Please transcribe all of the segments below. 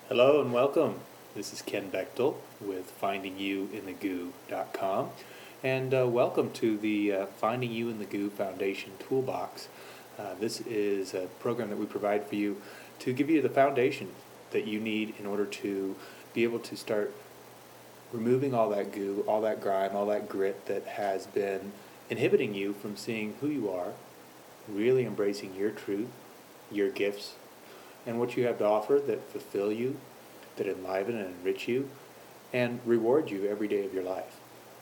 Hello and welcome. This is Ken Bechtel with FindingYouInTheGoo.com, and welcome to the Finding You in the Goo Foundation Toolbox. This is a program that we provide for you to give you the foundation that you need in order to be able to start removing all that goo, all that grime, all that grit that has been inhibiting you from seeing who you are, really embracing your truth, your gifts, and what you have to offer that fulfill you, that enliven and enrich you, and reward you every day of your life.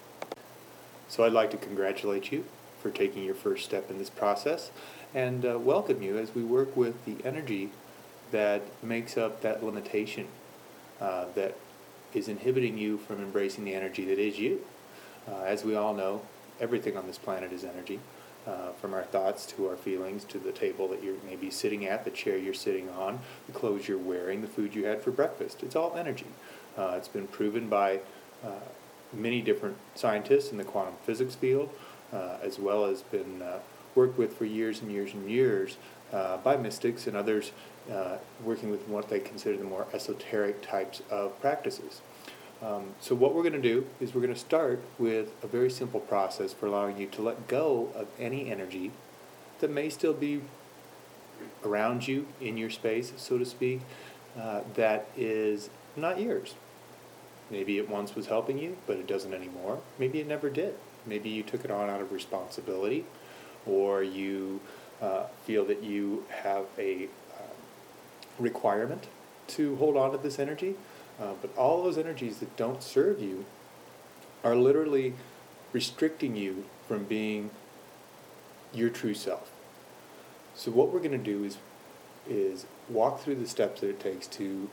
So I'd like to congratulate you for taking your first step in this process and welcome you as we work with the energy that makes up that limitation that is inhibiting you from embracing the energy that is you. As we all know, everything on this planet is energy. From our thoughts to our feelings to the table that you're maybe sitting at, the chair you're sitting on, the clothes you're wearing, the food you had for breakfast. It's all energy. It's been proven by many different scientists in the quantum physics field, as well as been worked with for years and years and years by mystics and others working with what they consider the more esoteric types of practices. So what we're going to do is we're going to start with a very simple process for allowing you to let go of any energy that may still be around you in your space, so to speak, that is not yours. Maybe it once was helping you, but it doesn't anymore. Maybe it never did. Maybe you took it on out of responsibility, or you feel that you have a requirement to hold on to this energy. But all those energies that don't serve you are literally restricting you from being your true self. So what we're going to do is walk through the steps that it takes to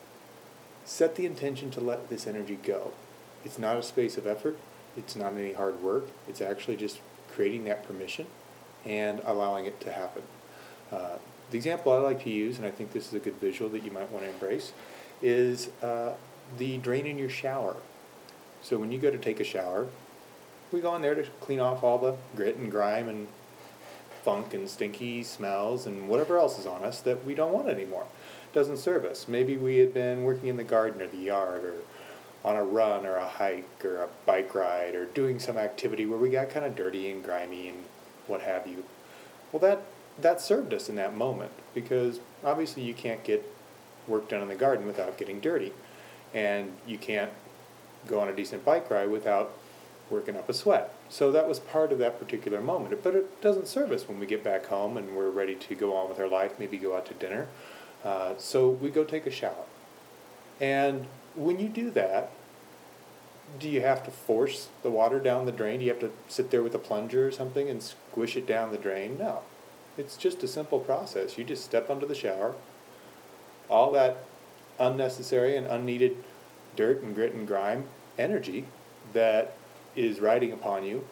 set the intention to let this energy go. It's not a space of effort. It's not any hard work. It's actually just creating that permission and allowing it to happen. The example I like to use, and I think this is a good visual that you might want to embrace, is the drain in your shower. So when you go to take a shower, we go in there to clean off all the grit and grime and funk and stinky smells and whatever else is on us that we don't want anymore. Doesn't serve us. Maybe we had been working in the garden or the yard or on a run or a hike or a bike ride or doing some activity where we got kind of dirty and grimy and what have you. Well, that served us in that moment, because obviously you can't get work done in the garden without getting dirty, and you can't go on a decent bike ride without working up a sweat. So that was part of that particular moment, but it doesn't serve us when we get back home and we're ready to go on with our life, maybe go out to dinner. So we go take a shower. And when you do that, do you have to force the water down the drain? Do you have to sit there with a plunger or something and squish it down the drain? No. It's just a simple process. You just step under the shower. All that unnecessary and unneeded dirt and grit and grime energy that is riding upon you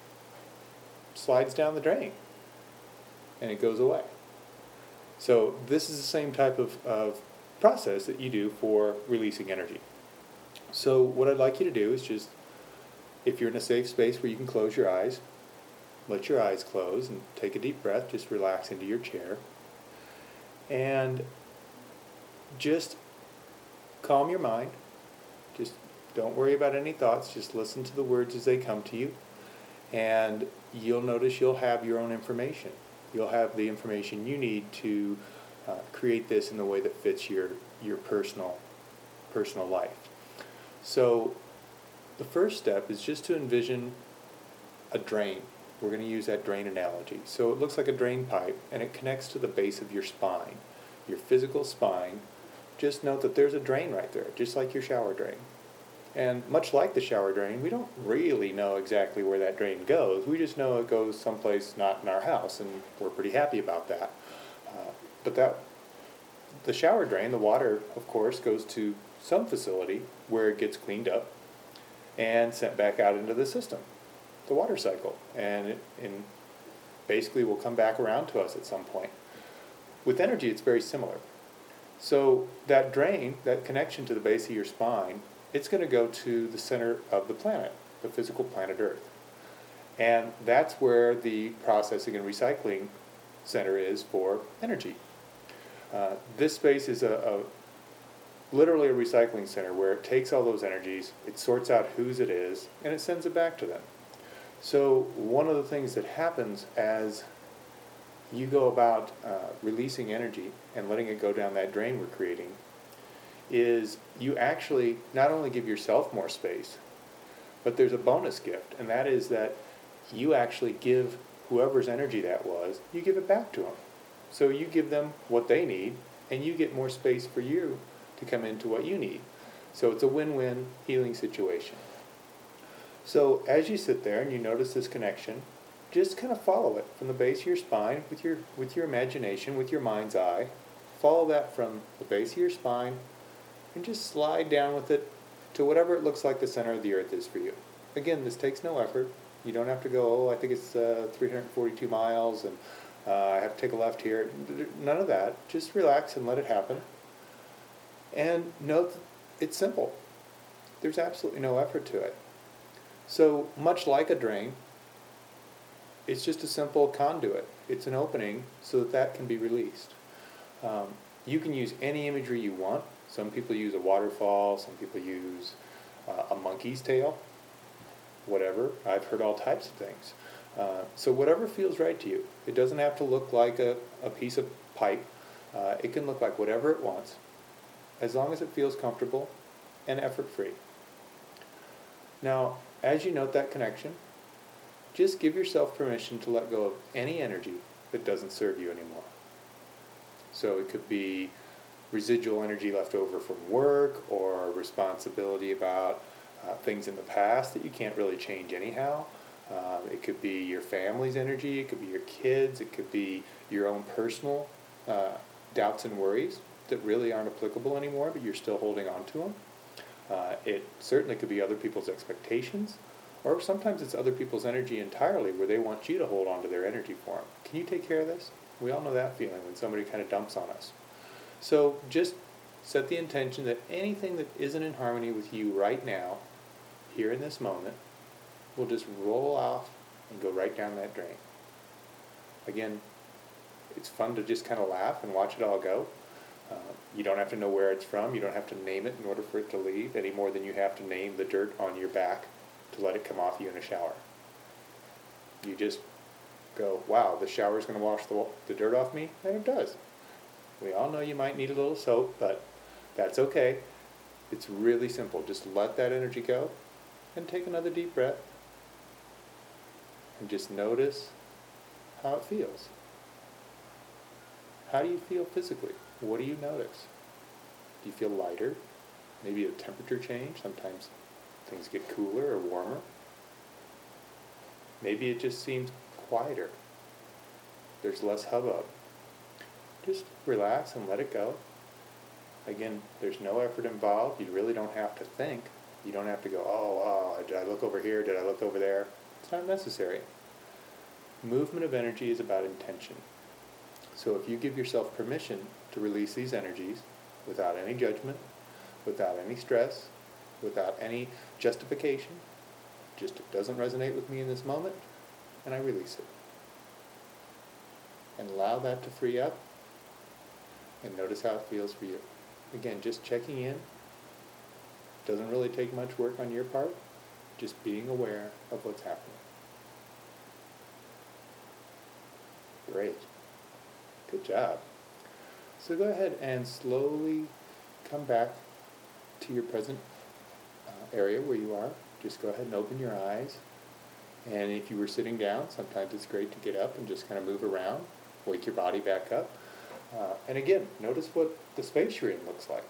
slides down the drain and it goes away. So this is the same type of process that you do for releasing energy. So what I'd like you to do is just, if you're in a safe space where you can close your eyes, let your eyes close and take a deep breath. Just relax into your chair and just calm your mind. Just don't worry about any thoughts. Just listen to the words as they come to you, and you'll notice you'll have your own information. You'll have the information you need to create this in the way that fits your personal life. So the first step is just to envision a drain. We're going to use that drain analogy. So it looks like a drain pipe, and it connects to the base of your spine, your physical spine. Just note that there's a drain right there, just like your shower drain. And much like the shower drain, we don't really know exactly where that drain goes. We just know it goes someplace not in our house, and we're pretty happy about that. But the shower drain, the water, of course, goes to some facility where it gets cleaned up and sent back out into the system, the water cycle, and basically will come back around to us at some point. With energy, it's very similar. So that drain, that connection to the base of your spine, it's going to go to the center of the planet, the physical planet Earth. And that's where the processing and recycling center is for energy. This space is literally a recycling center where it takes all those energies, it sorts out whose it is, and it sends it back to them. So one of the things that happens as you go about releasing energy and letting it go down that drain we're creating is you actually not only give yourself more space, but there's a bonus gift, and that is that you actually give whoever's energy that was, you give it back to them. So you give them what they need, and you get more space for you to come into what you need. So it's a win-win healing situation. So as you sit there and you notice this connection, just kind of follow it from the base of your spine with your imagination, with your mind's eye. Follow that from the base of your spine and just slide down with it to whatever it looks like the center of the earth is for you. Again, this takes no effort. You don't have to go, I think it's 342 miles and I have to take a left here. None of that. Just relax and let it happen. And note it's simple. There's absolutely no effort to it. So much like a drain, it's just a simple conduit. It's an opening so that can be released. You can use any imagery you want. Some people use a waterfall, some people use a monkey's tail, whatever. I've heard all types of things. So whatever feels right to you. It doesn't have to look like a piece of pipe. It can look like whatever it wants, as long as it feels comfortable and effort-free. Now, as you note that connection, just give yourself permission to let go of any energy that doesn't serve you anymore. So it could be residual energy left over from work or responsibility about things in the past that you can't really change anyhow. It could be your family's energy, it could be your kids, it could be your own personal doubts and worries that really aren't applicable anymore, but you're still holding on to them. It certainly could be other people's expectations, or sometimes it's other people's energy entirely where they want you to hold on to their energy for them. Can you take care of this? We all know that feeling when somebody kind of dumps on us. So just set the intention that anything that isn't in harmony with you right now, here in this moment, will just roll off and go right down that drain. Again, it's fun to just kind of laugh and watch it all go. You don't have to know where it's from. You don't have to name it in order for it to leave any more than you have to name the dirt on your back to let it come off you in a shower. You just go, wow, the shower's going to wash the dirt off me? And it does. We all know you might need a little soap, but that's okay. It's really simple. Just let that energy go and take another deep breath and just notice how it feels. How do you feel physically? What do you notice? Do you feel lighter? Maybe a temperature change? Sometimes things get cooler or warmer. Maybe it just seems quieter. There's less hubbub. Just relax and let it go. Again, there's no effort involved. You really don't have to think. You don't have to go, oh, did I look over here? Did I look over there? It's not necessary. Movement of energy is about intention. So if you give yourself permission to release these energies without any judgment, without any stress, without any justification, just it doesn't resonate with me in this moment, and I release it. And allow that to free up, and notice how it feels for you. Again, just checking in. Doesn't really take much work on your part, just being aware of what's happening. Great. Good job. So go ahead and slowly come back to your present area where you are. Just go ahead and open your eyes. And if you were sitting down, sometimes it's great to get up and just kind of move around, wake your body back up. And again, notice what the space you're in looks like.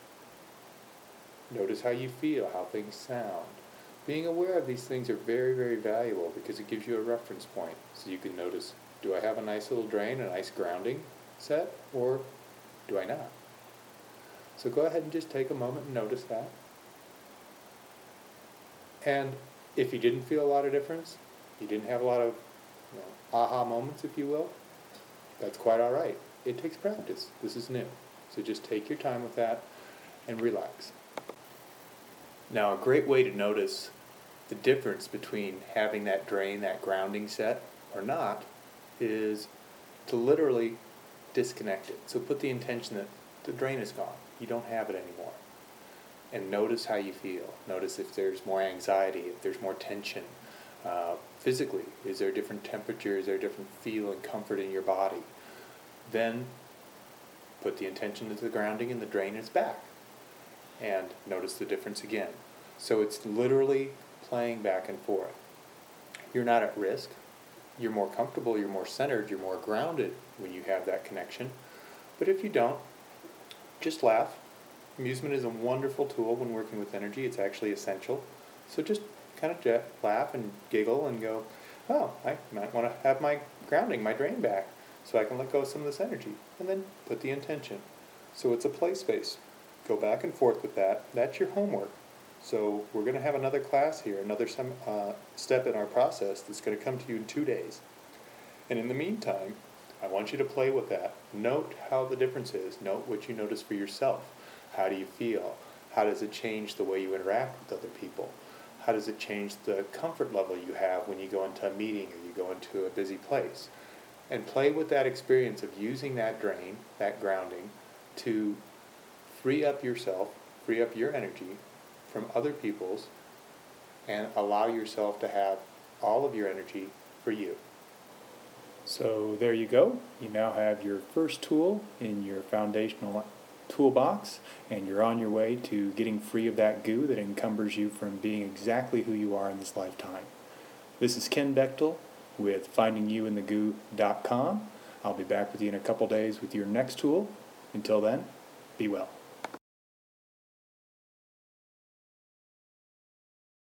Notice how you feel, how things sound. Being aware of these things are very, very valuable because it gives you a reference point. So you can notice, do I have a nice little drain, a nice grounding set, or do I not? So go ahead and just take a moment and notice that. And if you didn't feel a lot of difference, you didn't have a lot of aha moments, if you will, that's quite all right. It takes practice. This is new. So just take your time with that and relax. Now, a great way to notice the difference between having that drain, that grounding set, or not, is to literally disconnect it. So put the intention that the drain is gone. You don't have it anymore. And notice how you feel. Notice if there's more anxiety, if there's more tension. Physically, is there a different temperature? Is there a different feel and comfort in your body? Then put the intention into the grounding and the drain is back. And notice the difference again. So it's literally playing back and forth. You're not at risk. You're more comfortable, you're more centered, you're more grounded when you have that connection. But if you don't, just laugh. Amusement is a wonderful tool when working with energy. It's actually essential. So just kind of laugh and giggle and go, oh, I might want to have my grounding, my drain back, so I can let go of some of this energy. And then put the intention. So it's a play space. Go back and forth with that. That's your homework. So we're going to have another class here, another step in our process that's going to come to you in 2 days. And in the meantime, I want you to play with that. Note how the difference is. Note what you notice for yourself. How do you feel? How does it change the way you interact with other people? How does it change the comfort level you have when you go into a meeting or you go into a busy place? And play with that experience of using that drain, that grounding, to free up yourself, free up your energy from other people's, and allow yourself to have all of your energy for you. So there you go. You now have your first tool in your foundational toolbox, and you're on your way to getting free of that goo that encumbers you from being exactly who you are in this lifetime. This is Ken Bechtel with FindingYouInTheGoo.com. I'll be back with you in a couple days with your next tool. Until then, be well.